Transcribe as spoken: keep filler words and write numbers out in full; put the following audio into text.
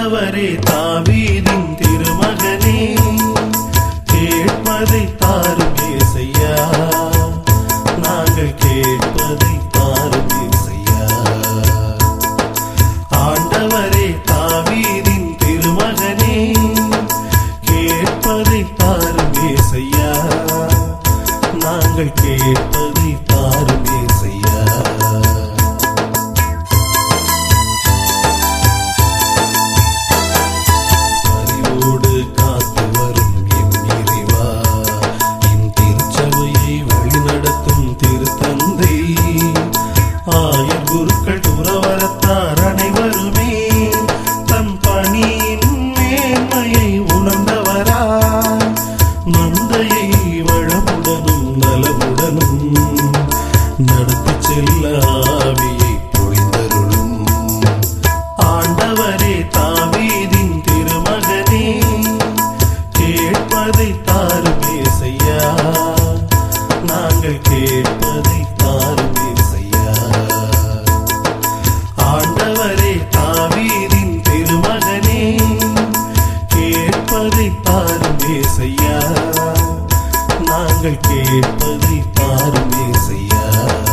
ஆண்டவரே தாவீதின் திருமகனே, கேட்பதை தாரும் ஏசையா, நாங்கள் கேட்பதை தாரும் ஏசையா. ஆண்டவரே தாவீதின் திருமகனே, கேட்பதை தாரும் ஏசையா, நாங்கள் கேட்பதை தாரும் ஏசையா. பரிவோடு காத்து வரும் என் இறைவா, என் திருச்சபையை வழிநடத்தும் திருத்தந்தை, ஆயர் குருக்கள் துறவரத்தார் அனைவருமே தம் பணியின் மேன்மையை உணர்ந்தவரா, மந்தையை வளமுடனும் நலமுடனும் நடத்தி செல்ல ஆவியை பொழிந்தருளும். ஆண்டவரே தாவீதின் திருமகனே, கேட்பதை தாரும் ஏசையா, நாங்கள் கேட்பதை தாரும் ஏசையா. ஆண்டவரே தாவீதின் திருமகனே, கேட்பதை தாரும் ஏசையா, நாங்கள் கேட்பதை தாரும் ஏசையா.